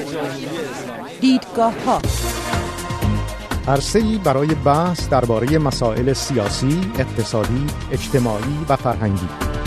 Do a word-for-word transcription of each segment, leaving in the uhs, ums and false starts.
دیدگاه‌ها، عرصه‌ای برای بحث درباره مسائل سیاسی، اقتصادی، اجتماعی و فرهنگی.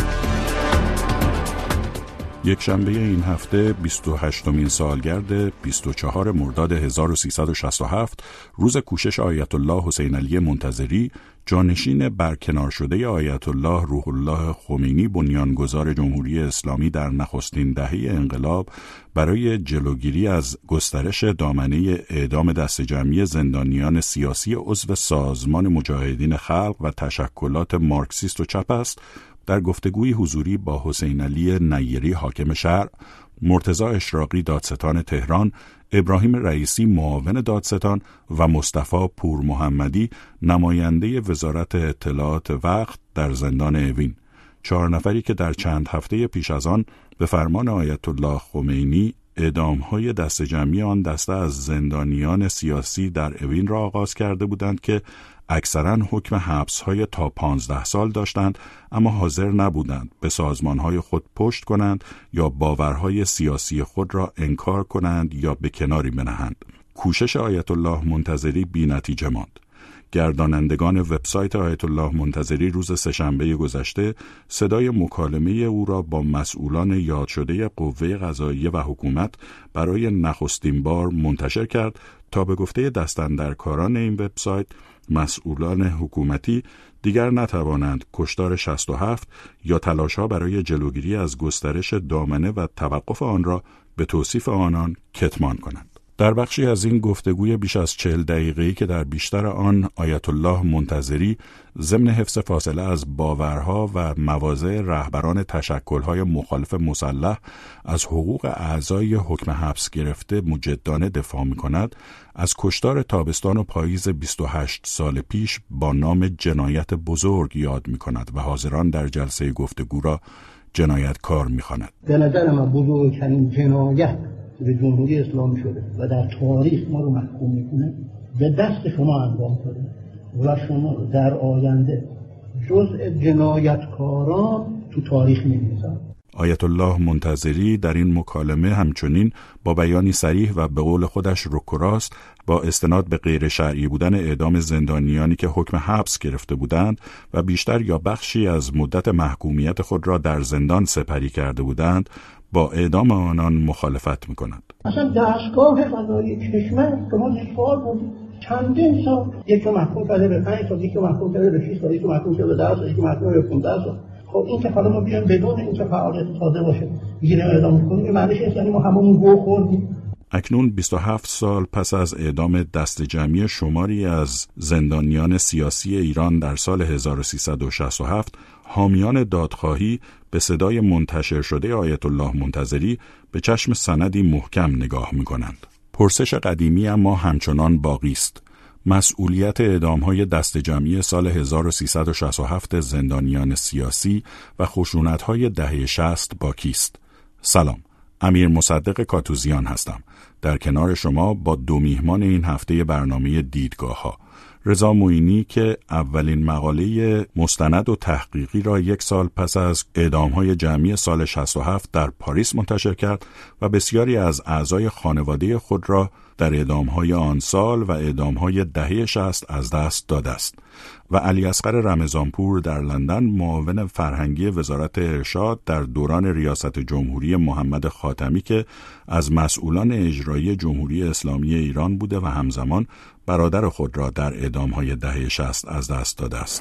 یک شنبه این هفته بیست و هشتمین سالگرد بیست و چهارم مرداد هزار و سیصد و شصت و هفت روز کوشش آیت الله حسین علی منتظری، جانشین برکنار شده آیت الله روح الله خمینی بنیانگذار جمهوری اسلامی در نخستین دهه انقلاب، برای جلوگیری از گسترش دامنه اعدام دسته‌جمعی زندانیان سیاسی عضو سازمان مجاهدین خلق و تشکلات مارکسیست و چپ است، در گفتگوی حضوری با حسین علی نیری حاکم شهر، مرتضی اشراقی دادستان تهران، ابراهیم رئیسی معاون دادستان و مصطفی پور محمدی نماینده وزارت اطلاعات وقت در زندان اوین، چهار نفری که در چند هفته پیش از آن به فرمان آیت الله خمینی اعدام‌های دسته‌جمعی آن دسته از زندانیان سیاسی در اوین را آغاز کرده بودند که اکثراً حکم حبس‌های تا پانزده سال داشتند، اما حاضر نبودند به سازمان‌های خود پشت کنند یا باورهای سیاسی خود را انکار کنند یا به کناری بنهند. کوشش آیت الله منتظری بی‌نتیجه ماند. گردانندگان وبسایت آیت الله منتظری روز سه‌شنبه گذشته صدای مکالمه او را با مسئولان یاد شده قوه قضاییه و حکومت برای نخستین بار منتشر کرد تا به گفته دستاندرکاران این وبسایت، مسئولان حکومتی دیگر نتوانند کشتار شصت و هفت یا تلاش‌ها برای جلوگیری از گسترش دامنه و توقف آن را به توصیف آنان کتمان کنند. در بخشی از این گفتگوی بیش از چهل دقیقه‌ای که در بیشتر آن آیت الله منتظری ضمن حفظ فاصله از باورها و مواضع رهبران تشکل‌های مخالف مسلح از حقوق اعضای حکم حبس گرفته مجدانه دفاع می‌کند، از کشتار تابستان و پاییز بیست و هشت سال پیش با نام جنایت بزرگ یاد می‌کند و حاضران در جلسه گفتگو را جنایتکار می‌خواند. به نظر من بزرگترین جنایت به جمهوری اسلامی شده و در تاریخ ما رو محکوم میکنه به دست شما انجام شده و شما رو در آینده جزء جنایتکاران تو تاریخ می‌نویسن. آیت الله منتظری در این مکالمه همچنین با بیانی صریح و به قول خودش رک و راست با استناد به غیر شرعی بودن اعدام زندانیانی که حکم حبس گرفته بودند و بیشتر یا بخشی از مدت محکومیت خود را در زندان سپری کرده بودند، با اعدام آنان مخالفت می‌کند. اصلا دستگاه قضایی کشور شما نشوار بودید چندین سال، یکی محکوم کرده به پنج سال، یکی محکوم کرده به شش سال، یکی محکوم کرده به ده سال، یکی محکوم به پانزده سال. خب این که حالا ما بیایم بدون اینکه فعالیت تازه باشه میگیریم اعدام می‌کنیم، معنیش اینه یعنی ما هممون گو خوردیم. اکنون بیست و هفت سال پس از اعدام دسته‌جمعی شماری از زندانیان سیاسی ایران در سال هزار و سیصد و شصت و هفت، حامیان دادخواهی به صدای منتشر شده آیت الله منتظری به چشم سندی محکم نگاه می‌کنند. پرسش قدیمی اما همچنان باقی است. مسئولیت اعدام‌های دسته‌جمعی سال هزار و سیصد و شصت و هفت زندانیان سیاسی و خشونت‌های دهه شصت با کیست؟ سلام، امیر مصدق کاتوزیان هستم. در کنار شما با دو میهمان این هفته برنامه دیدگاه‌ها، رضا معینی که اولین مقاله مستند و تحقیقی را یک سال پس از اعدام‌های جمعی سال شصت و هفت در پاریس منتشر کرد و بسیاری از اعضای خانواده خود را در اعدام‌های آن سال و اعدام‌های دهه شصت از دست داده است، و علی اصغر رمضانپور در لندن معاون فرهنگی وزارت ارشاد در دوران ریاست جمهوری محمد خاتمی که از مسئولان اجرایی جمهوری اسلامی ایران بوده و همزمان برادر خود را در اعدام‌های دهه شصت از دست داده است.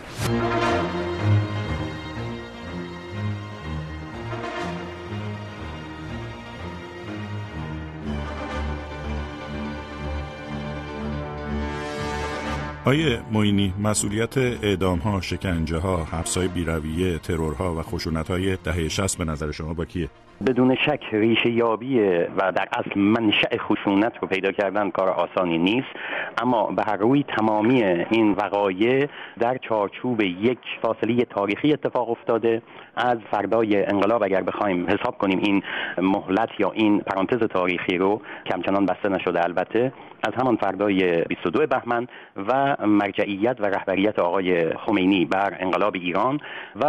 آیه معینی، مسئولیت اعدام‌ها، شکنجه‌ها، حبس‌های بی‌رویه، ترورها و خشونت‌های دهه شصت به نظر شما با کیه؟ بدون شک ریشه یابی و در اصل منشأ خشونت رو پیدا کردن کار آسانی نیست، اما به هر روی تمامی این وقایع در چارچوب یک فاصله تاریخی اتفاق افتاده. از فردای انقلاب اگر بخوایم حساب کنیم این مهلت یا این پرانتز تاریخی رو که همچنان بسته نشده، البته از همان فردای بیست و دو بهمن و مرجعیت و رهبریت آقای خمینی بر انقلاب ایران و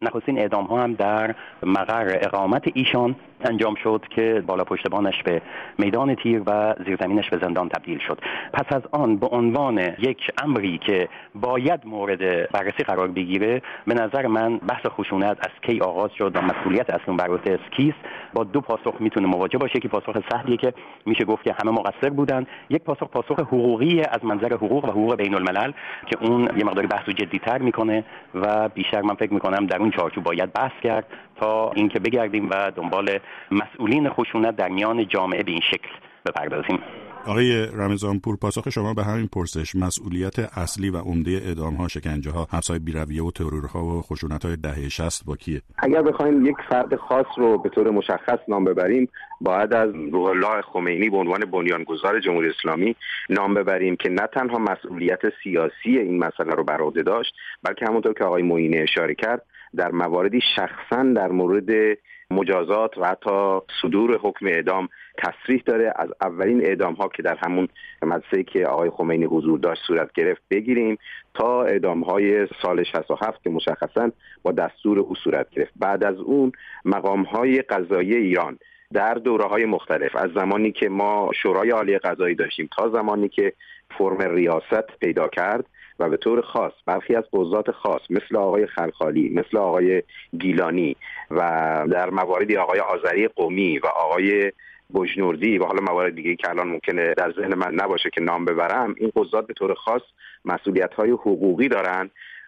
نخستین اعدام ها هم در مقر اقامت ایشان انجام شد که بالا پشتبانش به میدان تیر و زیرزمینش به زندان تبدیل شد. پس از آن به عنوان یک امری که باید مورد بررسی قرار بگیره، به نظر من بحث خشونت از کی آغاز شد و مسئولیت اصلا بر عهده کیست با دو پاسخ میتونه مواجه باشه. یکی پاسخ سهلیه که میشه گفت که همه مقصر بودن، یک پاسخ پاسخ حقوقی از منظر حقوق و حقوق بین الملل که اون یه مقداری بحث رو جدی‌تر میکنه و بیشتر من فکر میکنم در اون چارچوب باید بحث کرد تا اینکه بگردیم و دنبال مسئولین خشونت در میان جامعه به این شکل بپردازیم. آقای رمضانپور، پاسخ شما به همین پرسش، مسئولیت اصلی و عمده اعدام‌ها، شکنجه‌ها، حبس‌های بی‌رویه و ترورها و خشونت‌های دهه شصت با کیه؟ اگر بخوایم یک فرد خاص رو به طور مشخص نام ببریم، باید از روح الله خمینی به عنوان بنیانگذار جمهوری اسلامی نام ببریم که نه تنها مسئولیت سیاسی این مسئله رو بر عهده داشت، بلکه همونطور که آقای معینی اشاره کرد، در مواردی شخصاً در مورد مجازات و حتی صدور حکم اعدام تصریح داره. از اولین اعدام ها که در همون مدرسه‌ای که آقای خمینی حضور داشت صورت گرفت بگیریم تا اعدام های سال شصت و هفت که مشخصاً با دستور او صورت گرفت. بعد از اون مقام های قضایی ایران در دوره‌های مختلف، از زمانی که ما شورای عالی قضایی داشتیم تا زمانی که فرم ریاست پیدا کرد و به طور خاص برخی از قضات خاص مثل آقای خلخالی، مثل آقای گیلانی و در مواردی آقای آذری قمی و آقای بجنوردی و حالا موارد دیگه که الان ممکنه در ذهن من نباشه که نام ببرم، این قضات به طور خاص مسئولیت‌های حقوقی دارن.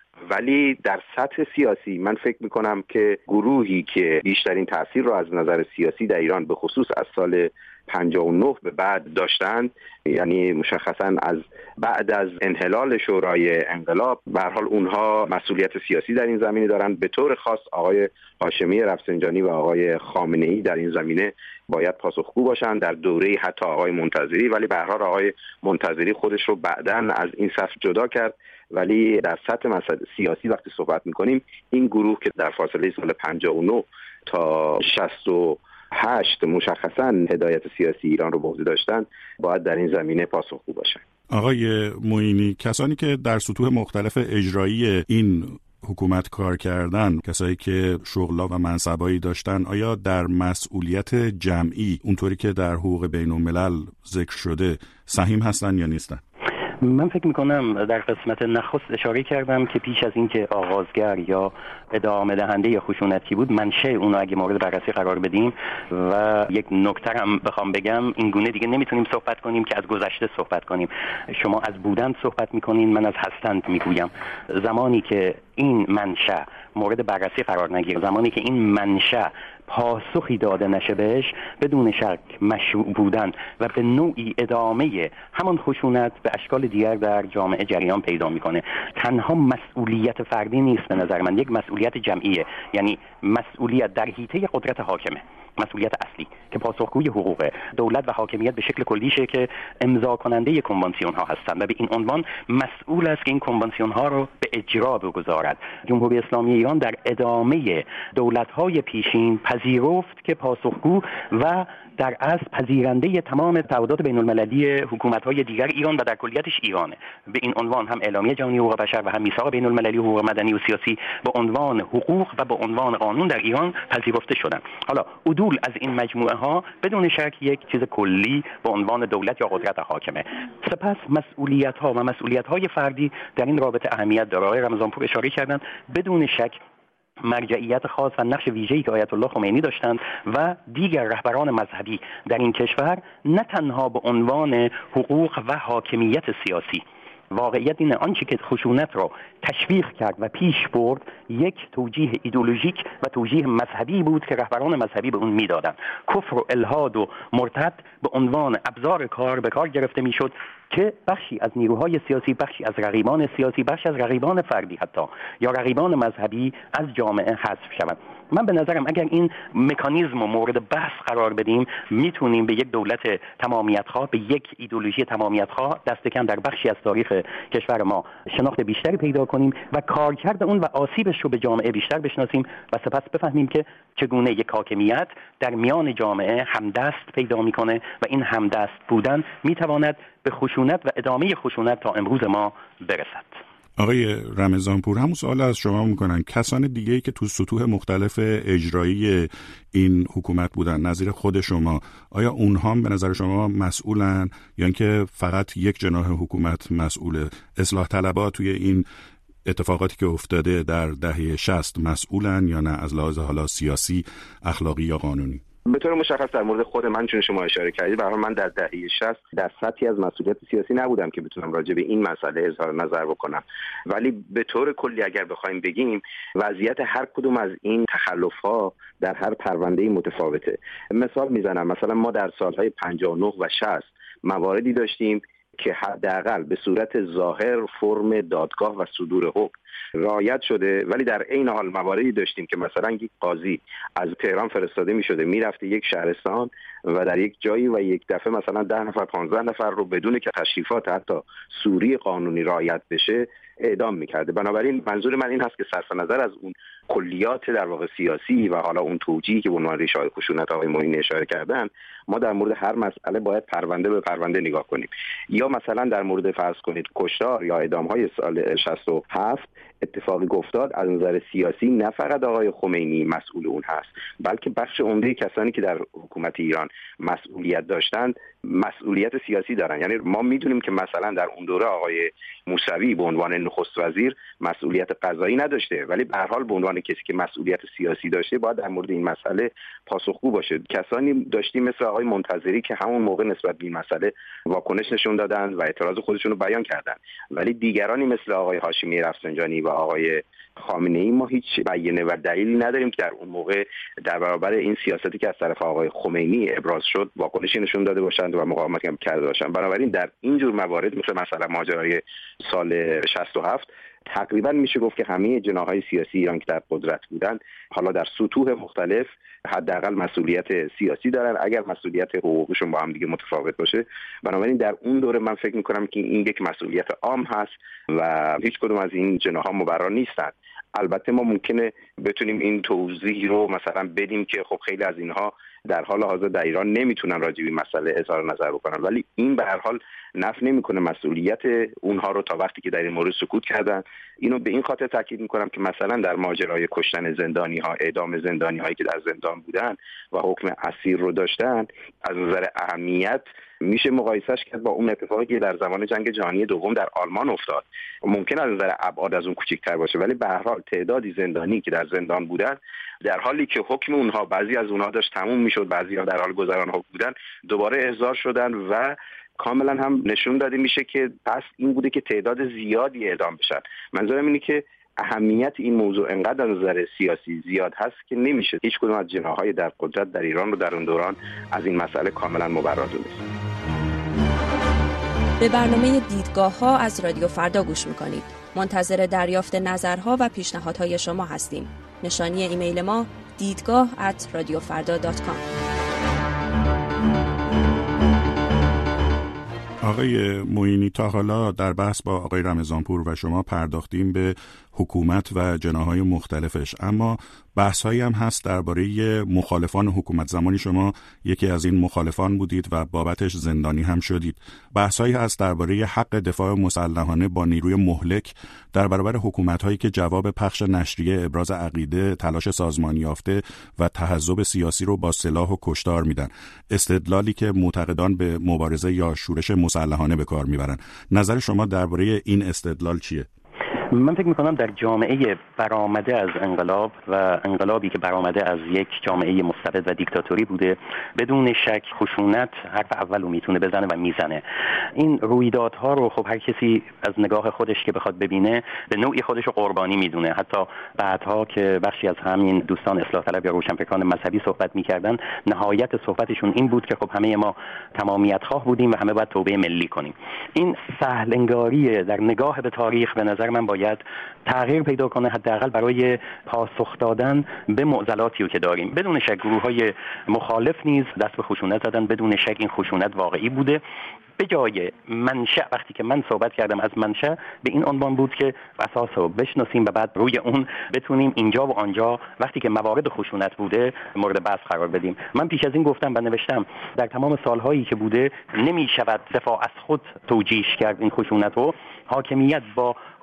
ولی در سطح سیاسی من فکر میکنم که گروهی که بیشترین تأثیر رو از نظر سیاسی در ایران به خصوص از سال پنجاه و نه به بعد داشتند، یعنی مشخصا از بعد از انحلال شورای انقلاب، به هر حال اونها مسئولیت سیاسی در این زمینه دارند. به طور خاص آقای هاشمی رفسنجانی و آقای خامنه‌ای در این زمینه باید پاسخگو باشند، در دوره حتی آقای منتظری، ولی به هر حال آقای منتظری خودش رو بعداً از این صف جدا کرد. ولی در سطح مسئله سیاسی وقتی صحبت می‌کنیم، این گروه که در فاصله سال پنجاه و نه تا شصت و هشت مشخصاً هدایت سیاسی ایران رو به عهده داشتن، باید در این زمینه پاسخگو باشن. آقای معینی، کسانی که در سطوح مختلف اجرایی این حکومت کار کردن، کسایی که شغلا و منصبایی داشتن، آیا در مسئولیت جمعی اونطوری که در حقوق بین الملل ذکر شده سهیم هستن یا نیستن؟ من فکر میکنم در قسمت نخست اشاره کردم که پیش از اینکه آغازگر یا ادامه دهنده یا خشونتی بود، منشأ اون رو اگه مورد بررسی قرار بدیم و یک نکته هم بخوام بگم، این گونه دیگه نمیتونیم صحبت کنیم که از گذشته صحبت کنیم. شما از بودن صحبت میکنین، من از هستند میگویم. زمانی که این منشأ مورد بررسی قرار نگیره، زمانی که این منشأ پاسخی داده نشه بهش، بدون شک مشروع بودن و به نوعی ادامه همان خشونت به اشکال دیگر در جامعه جریان پیدا میکنه. تنها مسئولیت فردی نیست به نظر من، یک مسئولیت جمعیه، یعنی مسئولیت در حیطه قدرت حاکمه، مسئولیت اصلی که پاسخگوی حقوق دولت و حاکمیت به شکل کلیشه که امضا کننده کنوانسیون ها هستند و به این عنوان مسئول است که این کنوانسیون ها رو به اجرا بگذارد. جمهوری اسلامی ایران در ادامه دولت های پیشین پذیرفت که پاسخگو و در اصل پذیرنده تمام تعهدات بین المللی حکومت‌های دیگر ایران و در کلیتش ایرانه. به این عنوان هم اعلامیه جهانی حقوق بشر و هم میثاق بین المللی حقوق مدنی و سیاسی به عنوان حقوق و به عنوان قانون در ایران پذیرفته شدن. حالا عدول از این مجموعه ها بدون شک یک چیز کلی به عنوان دولت یا قدرت حاکمه. سپس مسئولیت ها و مسئولیت های فردی در این رابطه اهمیت داره. آقای رمضانپور اشاره کردن، بدون شک مرجعیت خاص و نقش ویژه‌ای که آیت الله خمینی داشتند و دیگر رهبران مذهبی در این کشور، نه تنها به عنوان حقوق و حاکمیت سیاسی. واقعیت اینه آنچه که خشونت را تشویق کرد و پیش برد یک توجیه ایدئولوژیک و توجیه مذهبی بود که رهبران مذهبی به اون میدادند. کفر و الحاد و مرتد به عنوان ابزار کار به کار گرفته میشد که بخشی از نیروهای سیاسی، بخشی از رقیبان سیاسی، بخشی از رقیبان فردی حتی یا رقیبان مذهبی از جامعه حذف شوند. من به نظرم اگر این مکانیزم رو مورد بحث قرار بدیم، میتونیم به یک دولت تمامیت‌خواه، به یک ایدئولوژی تمامیت‌خواه دست کم در بخشی از تاریخ کشور ما شناخت بیشتری پیدا کنیم و کارکرد اون و آسیبش رو به جامعه بیشتر بشناسیم و سپس بفهمیم که چگونه یک حاکمیت در میان جامعه همدست پیدا میکنه و این همدست بودن میتواند به خشونت و ادامه خشونت تا امروز ما برسد. آقای رمضانپور، همون سوال از شما میکنن کسان دیگه‌ای که تو سطوح مختلف اجرایی این حکومت بودن نظیر خود شما، آیا اونها هم به نظر شما مسئولن یا اینکه فقط یک جناح حکومت مسئوله؟ اصلاح طلبها توی این اتفاقاتی که افتاده در دهه شصت مسئولن یا نه از لحاظ حالا سیاسی، اخلاقی یا قانونی؟ به طور مشخص در مورد خود من چون شما اشاره کردید، به هر حال من در دهه شصت در سطحی از مسئولیت سیاسی نبودم که بتونم راجع به این مسئله اظهار نظر بکنم، ولی به طور کلی اگر بخوایم بگیم وضعیت هر کدوم از این تخلف‌ها در هر پرونده متفاوته. مثال میزنم، مثلا ما در سالهای پنجاه و نه و شصت مواردی داشتیم که حداقل به صورت ظاهر فرم دادگاه و صدور حکم رعایت شده، ولی در عین حال مواردی داشتیم که مثلا یک قاضی از تهران فرستاده می شده می رفته یک شهرستان و در یک جایی و یک دفعه مثلا ده نفر پانزده نفر رو بدون که تشریفات حتی سوری قانونی رعایت بشه اعدام میکرده. بنابراین منظور من این هست که صرف نظر از اون کلیات در واقع سیاسی و حالا اون توجیهی که به عنوان ریشه خشونت آقای معینی اشاره کردن، ما در مورد هر مسئله باید پرونده به پرونده نگاه کنیم. یا مثلا در مورد فرض کنید کشتار یا اعدام‌های سال شصت و هفت اتفاقی افتاد، از نظر سیاسی نه فقط آقای خمینی مسئول اون هست، بلکه بخش عمده کسانی که در حکومت ایران مسئولیت داشتند مسئولیت سیاسی دارن. یعنی ما میدونیم که مثلا در اون دوره آقای موسوی به عنوان نخست وزیر مسئولیت قضایی نداشته، ولی به هر حال به عنوان کسی که مسئولیت سیاسی داشته باید در مورد این مسئله پاسخگو باشه. کسانی داشتیم مثل آقای منتظری که همون موقع نسبت به این مسئله واکنش نشون دادن و اعتراض خودشون رو بیان کردن، ولی دیگرانی مثل آقای هاشمی رفسنجانی و آقای خامنه‌ای ما هیچ بیانیه و دلیلی نداریم که در اون موقع در برابر این سیاستی که از طرف آقای خمینی ابراز شد واکنشی نشون داده باشند و مقاومت هم کرده باشند. بنابراین در این جور موارد مثل مثلا ماجرای سال شصت و هفت تقریبا میشه گفت که همه جناح‌های سیاسی ایران که در قدرت بودن حالا در سطوح مختلف حداقل مسئولیت سیاسی دارن، اگر مسئولیت حقوقیشون با هم دیگه متفاوت باشه. بنابراین در اون دوره من فکر میکنم که این یک مسئولیت عام هست و هیچ کدوم از این جناح‌ها مبرر نیستند. البته ما ممکنه بتونیم این توضیح رو مثلا بدیم که خب خیلی از اینها در حال حاضر در ایران نمیتونن راجع به این مسئله اظهار نظر بکنن، ولی این به هر حال نفی نمیکنه مسئولیت اونها رو تا وقتی که در این مورد سکوت کردن. اینو به این خاطر تاکید میکنم که مثلا در ماجرای کشتن زندانی ها، اعدام زندانی هایی که در زندان بودن و حکم اسیر رو داشتن، از نظر اهمیت میشه مقایسهش کرد با اون اتفاقی که در زمان جنگ جهانی دوم در آلمان افتاد. ممکن از نظر ابعاد از اون کوچکتر باشه، ولی به هر حال تعدادی زندانی که در زندان بودن در حالی که حکم اونها بعضی از اونها داشت تموم میشد، بعضی ها در حال گذران حکم بودن، دوباره احضار شدن و کاملا هم نشون داده میشه که پس این بوده که تعداد زیادی اعدام بشن. منظورم اینه که اهمیت این موضوع انقدر از نظر سیاسی زیاد هست که نمیشه هیچ کدوم از جناح‌های در قدرت در ایران رو در اون دوران از این مسئله کاملا مبرر دونست. به برنامه دیدگاه ها از رادیو فردا گوش میکنید. منتظر دریافت نظرها و پیشنهادهای شما هستیم. نشانی ایمیل ما دیدگاه ات رادیو فردا دات کام. آقای معینی، تا حالا در بحث با آقای رمضانپور و شما پرداختیم به حکومت و جناح‌های مختلفش، اما بحث‌هایی هم هست درباره مخالفان حکومت. زمانی شما یکی از این مخالفان بودید و بابتش زندانی هم شدید. بحث‌هایی هست درباره حق دفاع مسلحانه با نیروی مهلک در برابر حکومت‌هایی که جواب پخش نشریه، ابراز عقیده، تلاش سازمانی یافته و تحزب سیاسی رو با سلاح و کشتار میدن. استدلالی که معتقدان به مبارزه یا شورش مسلحانه به کار میبرن. نظر شما درباره این استدلال چیه؟ من فکر میکنم در جامعه برآمده از انقلاب و انقلابی که برآمده از یک جامعه مستبد و دیکتاتوری بوده، بدون شک خشونت حرف اول رو میتونه بزنه و میزنه. این رویدادها رو خب هر کسی از نگاه خودش که بخواد ببینه به نوعی خودش رو قربانی میدونه. حتی بعدها که بخشی از همین دوستان اصلاح طلب یا روشنفکران مذهبی صحبت میکردن، نهایت صحبتشون این بود که خب همه ما تمامیت خواه بودیم و همه باید توبه ملی کنیم. این سهل انگاری در نگاه به تاریخ به نظر من باید تغییر پیدا کنه، حداقل برای پاسخ دادن به معضلاتی که داریم. بدون شک گروه‌های مخالف نیز دست به خشونت زدن، بدون شک این خشونت واقعی بوده. به جای منشأ، وقتی که من صحبت کردم از منشأ، به این عنوان بود که اساس رو بشناسیم و بعد روی اون بتونیم اینجا و آنجا وقتی که موارد خشونت بوده مورد بحث قرار بدیم. من پیش از این گفتم و نوشتم در تمام سالهایی که بوده نمی شود دفاع از خود توجیه کرد این خشونت رو. حاکمیت با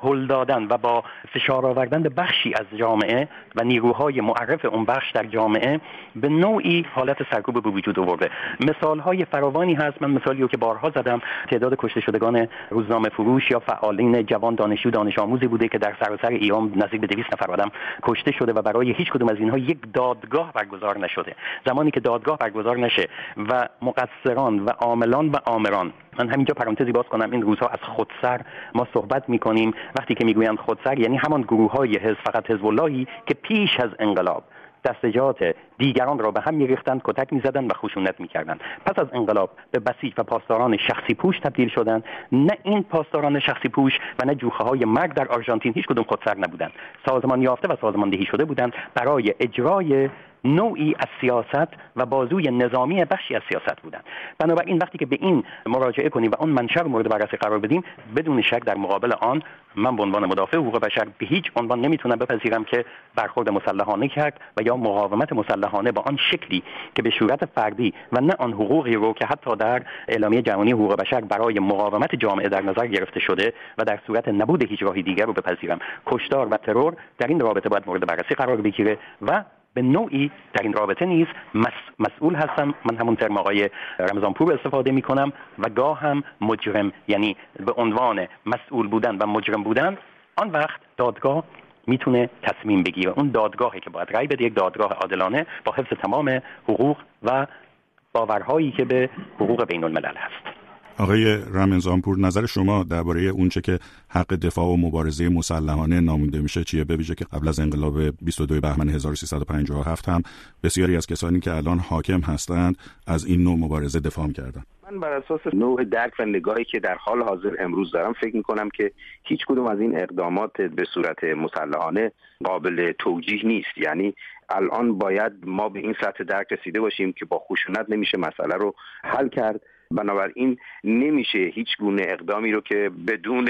هل دادن و با فشار آوردن به بخشی از جامعه و نیروهای معرف اون بخش در جامعه به نوعی حالت سرکوب به وجود آورده. مثال‌های فراوانی هست. من مثالی رو که بارها زدم، تعداد کشته شدگان روزنامه فروش یا فعالین جوان دانشجو دانش آموزی بوده که در سراسر ایران نزدیک به دویست نفر آدم کشته شده و برای هیچ کدوم از اینها یک دادگاه برگزار نشده. زمانی که دادگاه برگزار نشه و مقصران و عاملان و آمران، من همینجا پرانتزی باز کنم، این روزها از خودسر ما صحبت می‌کنیم. وقتی که میگویند خودسر یعنی همان گروه‌های حزب فقط حزب اللهی که پیش از انقلاب دستجات دیگران را به هم می‌ریختند، کتک می‌زدند و خشونت می‌کردند. پس از انقلاب به بسیج و پاسداران شخصی پوش تبدیل شدند. نه این پاسداران شخصی پوش و نه جوخه‌های مرگ در آرژانتین هیچ کدوم خودسر نبودند. سازمان یافته و سازماندهی شده بودند برای اجرای نوعی از سیاست و بازوی نظامی بخشی از سیاست بودند. بنابراین وقتی که به این مراجعه کنیم و اون منشأ رو مورد بررسی قرار بدیم، بدون شک در مقابل آن من به عنوان مدافع حقوق بشر به هیچ عنوان نمیتونم بپذیرم که برخورد مسلحانه کرد و یا مقاومت مسلحانه با آن شکلی که به صورت فردی و نه آن حقوقی رو که حتی در اعلامیه جهانی حقوق بشر برای مقاومت جامعه در نظر گرفته شده و در صورت نبود هیچ راهی دیگر رو بپذیرم. کشتار و ترور در این رابطه باید مورد بررسی قرار بگیره و به نوعی در این رابطه نیز مسئول هستم. من همون ترم آقای رمضانپور استفاده می کنم و گاه هم مجرم، یعنی به عنوان مسئول بودن و مجرم بودن. آن وقت دادگاه میتونه تصمیم بگیره. اون دادگاهی که باید رأی بده یک دادگاه عادلانه با حفظ تمام حقوق و باورهایی که به حقوق بین الملل هست. آقای رمضانپور، نظر شما درباره اونچه که حق دفاع و مبارزه مسلحانه نامیده میشه چیه؟ به ویژه که قبل از انقلاب بیست و دوم بهمن هزار و سیصد و پنجاه و هفت هم بسیاری از کسانی که الان حاکم هستند از این نوع مبارزه دفاع کردن. من بر اساس نوع درک و نگاهی که در حال حاضر امروز دارم فکر می‌کنم که هیچ کدوم از این اقدامات به صورت مسلحانه قابل توجیه نیست. یعنی الان باید ما به این سطح درک رسیده باشیم که با خشونت نمیشه مسئله رو حل کرد. بنابراین نمیشه هیچ گونه اقدامی رو که بدون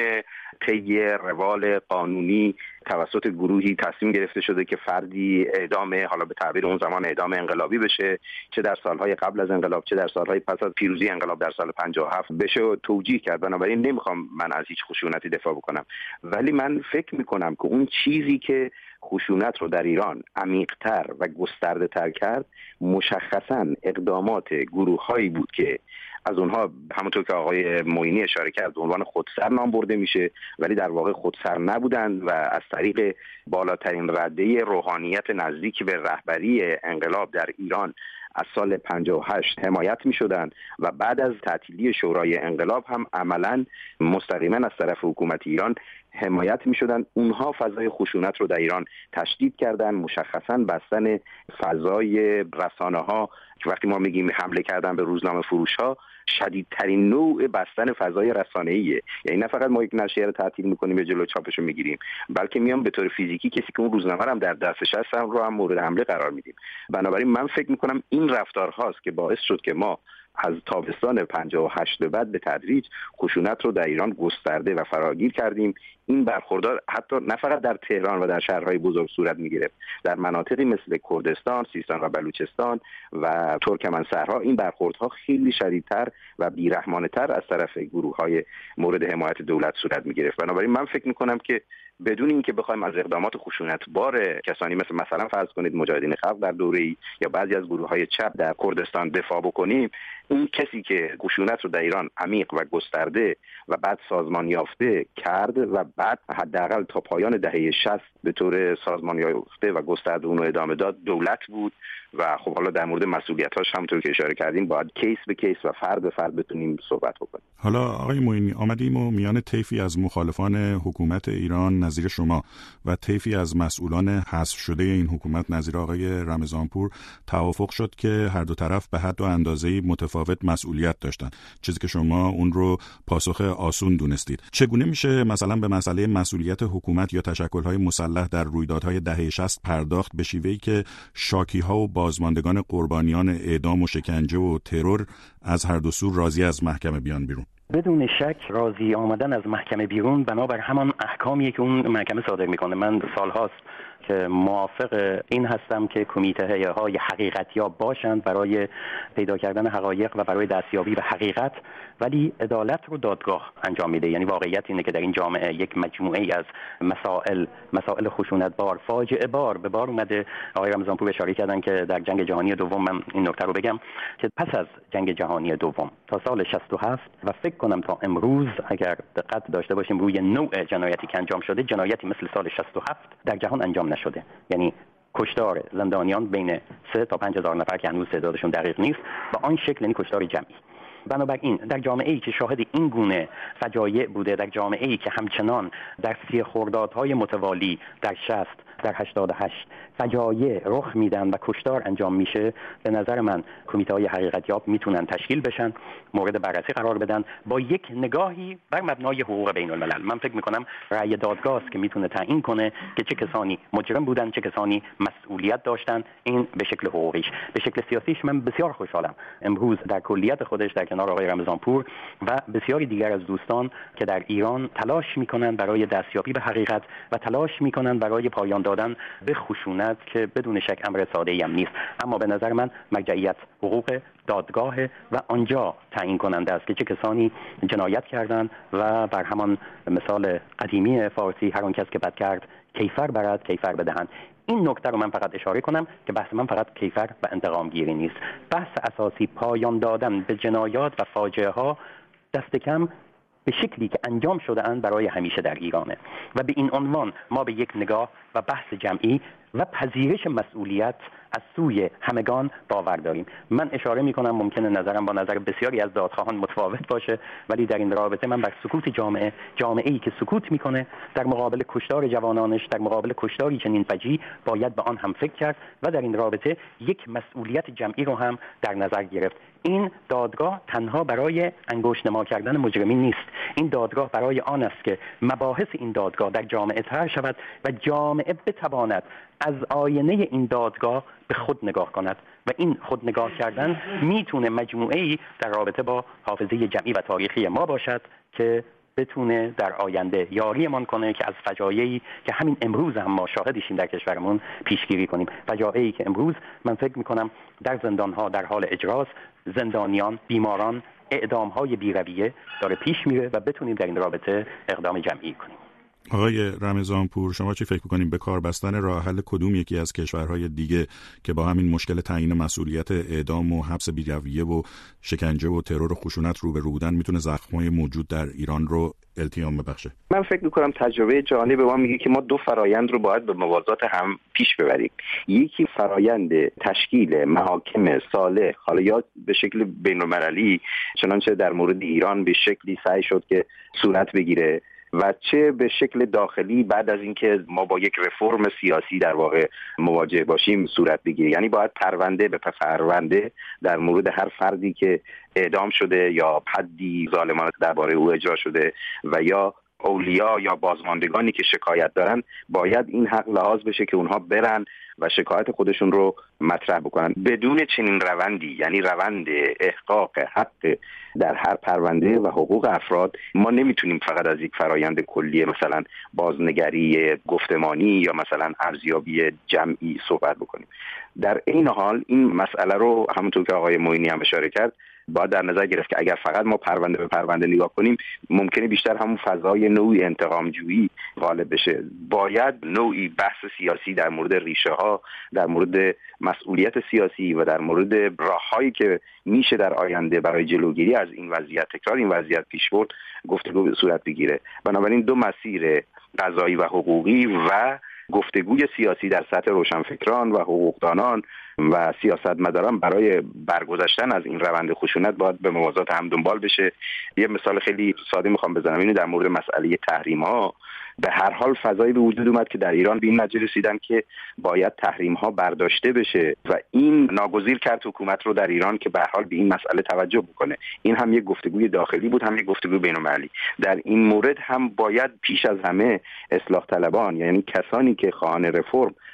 طی روال قانونی توسط گروهی تصمیم گرفته شده که فردی اعدام، حالا به تعبیر اون زمان اعدام انقلابی بشه، چه در سالهای قبل از انقلاب چه در سالهای پس از پیروزی انقلاب در سال پنجاه و هفت بشه توجیه کرد. بنابراین نمیخوام من از هیچ خشونتی دفاع بکنم، ولی من فکر میکنم که اون چیزی که خشونت رو در ایران عمیق‌تر و گسترده‌تر کرد مشخصاً اقدامات گروه‌هایی بود که از اونها همونطور که آقای معینی اشاره کرد به عنوان خودسر نام برده میشه، ولی در واقع خودسر نبودند و از طریق بالاترین رده روحانیت نزدیک به رهبری انقلاب در ایران از سال پنجاه و هشت حمایت می شدن و بعد از تعطیلی شورای انقلاب هم عملاً مستقیما از طرف حکومت ایران حمایت می شدن. اونها فضای خشونت رو در ایران تشدید کردن، مشخصاً بستن فضای رسانه ها که وقتی ما میگیم حمله کردن به روزنامه فروش ها، شدیدترین نوع بستن فضای رسانه‌ایه. یعنی نه فقط ما یک نشریه رو تعطیل می‌کنیم یا جلوی چاپش رو می‌گیریم، بلکه میام به طور فیزیکی کسی که اون روزنامه رو هم در دستش هست رو هم مورد حمله قرار میدیم. بنابراین من فکر می‌کنم این رفتارهاست که باعث شد که ما از تابستان پنجاه و هشت به بعد به تدریج خشونت رو در ایران گسترده و فراگیر کردیم. این برخوردار حتی نه فقط در تهران و در شهرهای بزرگ صورت می‌گرفت، در مناطقی مثل کردستان، سیستان و بلوچستان و ترکمن‌صحرا این برخوردها خیلی شدیدتر و بیرحمانه‌تر از طرف گروه‌های مورد حمایت دولت صورت می‌گرفت. بنابراین من فکر می‌کنم که بدون اینکه بخوایم از اقدامات خشونتبار کسانی مثل مثلا فرض کنید مجاهدین خلق در دوره‌ای یا بعضی از گروه‌های چپ در کردستان دفاع بکنیم، اون کسی که خشونت رو در ایران عمیق و گسترده و بعد سازمان یافته کرد و بعد حداقل تا پایان دهه شصت به طور سازمان یافته و گسترده اون رو ادامه داد دولت بود. و خب حالا در مورد مسئولیتاش همونطور که اشاره کردیم باید کیس به کیس و فرد به فرد بتونیم صحبت بکنیم. حالا آقای معینی، آمدیم و میان طیفی از مخالفان حکومت ایران نظیر شما و طیفی از مسئولان حذف شده این حکومت نظیر آقای رمضانپور توافق شد که هر دو طرف به حد و اندازه‌ای متفاوت مسئولیت داشتند، چیزی که شما اون رو پاسخ آسون دونستید. چگونه میشه مثلا به مسئله مسئولیت حکومت یا تشکل‌های مسلح در رویدادهای دهه شصت پرداخت به شیوهی که شاکی‌ها و بازماندگان قربانیان اعدام و شکنجه و ترور از هر دو سو راضی از محکمه بیان بیرون؟ بدون شک راضی آمدن از محکمه بیرون بنابر همان احکامیه که اون محکمه صادر میکنه. من سالهاست که موافق این هستم که کمیته های حقیقتیاب باشند برای پیدا کردن حقایق و برای دستیابی به حقیقت، ولی عدالت رو دادگاه انجام میده. یعنی واقعیت اینه که در این جامعه یک مجموعه ای از مسائل مسائل خشونت بار، فاجعه بار به بار اومده. آقای رمضانپور اشاره کردن که در جنگ جهانی دوم، من این نکته رو بگم که پس از جنگ جهانی دوم تا سال شصت و هفت و فکر کنم تا امروز اگر دقت داشته باشیم روی نوع جنایتی که انجام شده، جنایتی مثل سال شصت و هفت در جهان انجام نشده. یعنی کشتار زندانیان بین سه تا پنج هزار نفر که هنوز تعدادشون دقیق نیست با آن شکل، یعنی کشتار جمعی. بنابراین در جامعه‌ای که شاهد این گونه فجایع بوده، در جامعه‌ای که همچنان در سی خردادهای متوالی در شصت در هشتاد و هشت فجایع رخ میدن و کشتار انجام میشه، به نظر من کمیته‌های حقیقتیاب میتونن تشکیل بشن، مورد بررسی قرار بدن با یک نگاهی بر مبنای حقوق بین الملل. من فکر میکنم رأی دادگاه است که میتونه تعیین کنه که چه کسانی مجرم بودن، چه کسانی مسئولیت داشتن. این به شکل حقوقیش. به شکل سیاسیش من بسیار خوشحالم امروز در کلیت خودش در کنار آقای رمضانپور و بسیاری دیگر از دوستان که در ایران تلاش میکنن برای دستیابی به حقیقت و تلاش میکنن برای پایان دادن به خشونت که بدون شک امر ساده‌ای هم نیست، اما به نظر من مرجعیت حقوق دادگاه و آنجا تعیین کننده است که چه کسانی جنایت کردند و بر همان مثال قدیمی فارسی هر آن کس که بد کرد کیفر برد کیفر بدهند. این نکته رو من فقط اشاره کنم که بحث من فقط کیفر و انتقام گیری نیست. بحث اساسی پایان دادن به جنایات و فاجعه ها دست کم به شکلی که انجام شده اند برای همیشه در ایرانه و به این عنوان ما به یک نگاه و بحث جمعی و پذیرش مسئولیت از سوی همگان باور داریم. من اشاره می کنم ممکنه نظرم با نظر بسیاری از دادخواهان متفاوت باشه، ولی در این رابطه من بر سکوت جامعه جامعه‌ای که سکوت میکنه در مقابل کشتار جوانانش، در مقابل کشتاری چنین فجیع، باید به آن هم فکر کرد و در این رابطه یک مسئولیت جمعی رو هم در نظر گرفت. این دادگاه تنها برای انگشت نما کردن مجرمین نیست. این دادگاه برای آن است که مباحث این دادگاه در جامعه طرح شود و جامعه بتواند از آینه این دادگاه به خود نگاه کند و این خود نگاه کردن میتونه مجموعه‌ای در رابطه با حافظه جمعی و تاریخی ما باشد که بتونه در آینده یاریمان کنه که از فجایعی که همین امروز هم ما شاهدشیم در کشورمون پیشگیری کنیم. فجایعی که امروز من فکر میکنم در زندانها در حال اجراست، زندانیان، بیماران، اعدام‌های بی‌رویه داره پیش میره و بتونیم در این رابطه اقدام جمعی کنیم. آقای رمضانپور، شما چی فکر می‌کنید به کار بستن راه حل کدوم یکی از کشورهای دیگه که با همین مشکل تعیین مسئولیت اعدام و حبس بی‌رویه و شکنجه و ترور و خشونت روبرو بودن میتونه زخم‌های موجود در ایران رو التیام ببخشه؟ من فکر می‌کنم تجربه جهانی به ما میگه که ما دو فرایند رو باید به موازات هم پیش ببریم. یکی فرایند تشکیل محاکم صالح، حالا یا به شکل بین‌المللی چنانچه در مورد ایران به شکلی سعی شد که صورت بگیره، و چه به شکل داخلی بعد از اینکه ما با یک رفرم سیاسی در واقع مواجه باشیم صورت بگیره. یعنی باید پرونده به پرونده در مورد هر فردی که اعدام شده یا حدی ظالمانه درباره او اجرا شده و یا اولیا یا بازماندگانی که شکایت دارن، باید این حق لحاظ بشه که اونها برن و شکایت خودشون رو مطرح بکنن. بدون چنین روندی، یعنی روند احقاق حق در هر پرونده و حقوق افراد، ما نمیتونیم فقط از یک فرایند کلی مثلا بازنگری گفتمانی یا مثلا ارزیابی جمعی صحبت بکنیم. در این حال این مسئله رو همونطور که آقای معینی هم اشاره کرد باید در نظر گرفت که اگر فقط ما پرونده به پرونده نگاه کنیم ممکنه بیشتر همون فضای نوعی انتقامجویی غالب بشه. باید نوعی بحث سیاسی در مورد ریشه ها، در مورد مسئولیت سیاسی و در مورد راههایی که میشه در آینده برای جلوگیری از این وضعیت، تکرار این وضعیت پیش برد، گفتگو صورت بگیره. بنابراین دو مسیر قضایی و حقوقی و گفتگوی سیاسی در سطح روشنفکران و حقوقدانان و سیاستمداران برای برگذشتن از این روند خشونت باید به موازات هم دنبال بشه. یه مثال خیلی ساده میخوام بزنم، اینو در مورد مسئله تحریم ها. به هر حال فضایی به وجود اومد که در ایران به این نتیجه رسیدن که باید تحریم ها برداشته بشه و این ناگزیر کرد حکومت رو در ایران که به هر حال به این مسئله توجه بکنه. این هم یک گفتگوی داخلی بود، هم یک گفتگوی بین‌المللی. در این مورد هم باید پیش از همه اصلاح طلبان، یعنی کسانی که خواهان رفرم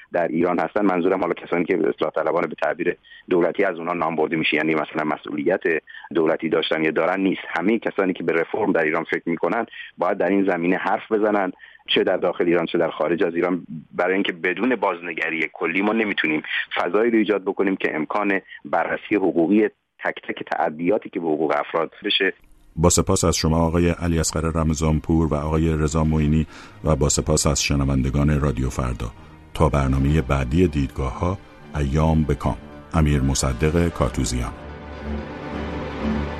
در ایران هستن، منظورم حالا کسانی که اصلاح طلبان به تعبیر دولتی از اونها نام برده میشه، یعنی مثلا مسئولیت دولتی داشتن یا دارن نیست. همه کسانی که به رفرم در ایران فکر میکنن باید در این زمینه حرف بزنن، چه در داخل ایران چه در خارج از ایران، برای اینکه بدون بازنگری کلی ما نمیتونیم فضایی رو ایجاد بکنیم که امکان بررسی حقوقی تک تک تعدیاتی که به حقوق افراد بشه. با سپاس از شما آقای علی اصغر رمضانپور و آقای رضا معینی و با سپاس از شنوندگان رادیو فردا. تا برنامه بعدی دیدگاه‌ها، ایام بکام. امیر مصدق کاتوزیان.